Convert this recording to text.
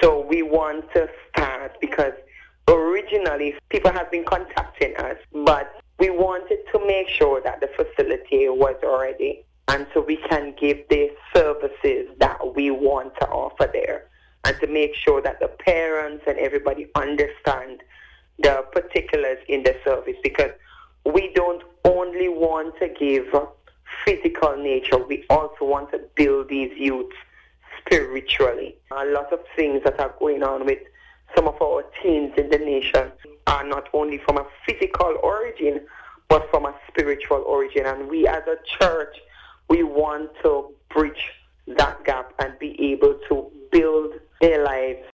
So we want to start because originally people have been contacting us, but we wanted to make sure that the facility was ready and so we can give the services that we want to offer there and to make sure that the parents and everybody understand the particulars in the service, because we don't only want to give physical nature, we also want to build these youths spiritually. A lot of things that are going on with some of our teens in the nation are not only from a physical origin, but from a spiritual origin. And we as a church, we want to bridge that gap and be able to build their lives